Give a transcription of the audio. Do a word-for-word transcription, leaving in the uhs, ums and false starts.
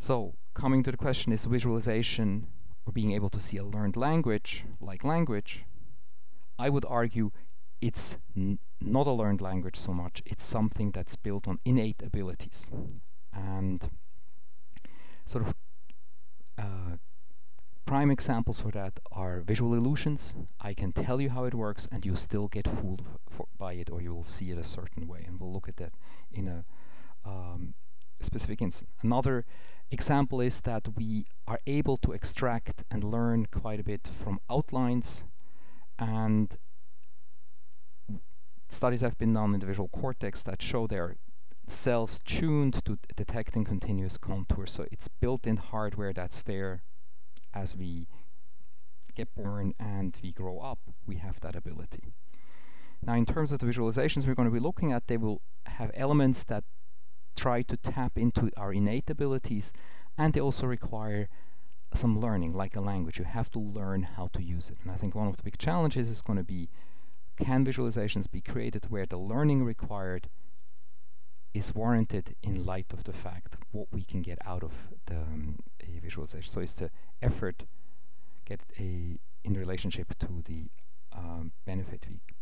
So, coming to the question, is visualization or being able to see a learned language, like language, I would argue it's n not a learned language so much. It's something that's built on innate abilities. And sort of uh, prime examples for that are visual illusions. I can tell you how it works and you still get fooled for, by it, or you will see it a certain way. And we'll look at that in a um, specific instance. Another example is that we are able to extract and learn quite a bit from outlines, and studies have been done in the visual cortex that show their cells tuned to detecting continuous contours. So it's built-in hardware that's there as we get born and we grow up. We have that ability. Now, in terms of the visualizations we're going to be looking at, they will have elements that try to tap into our innate abilities, and they also require some learning, like a language. You have to learn how to use it. And I think one of the big challenges is going to be, can visualizations be created where the learning required is warranted in light of the fact what we can get out of the um, a visualization. So is the effort get a in relationship to the um, benefit we